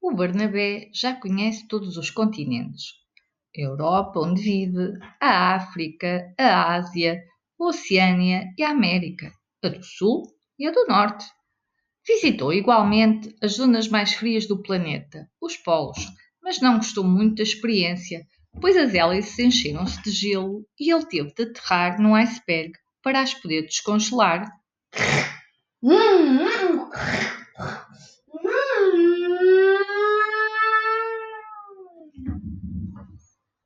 O Barnabé já conhece todos os continentes: a Europa, onde vive, a África, a Ásia, a Oceânia e a América, a do Sul e a do Norte. Visitou igualmente as zonas mais frias do planeta, os polos, mas não gostou muito da experiência, pois as hélices encheram-se de gelo e ele teve de aterrar num iceberg para as poder descongelar.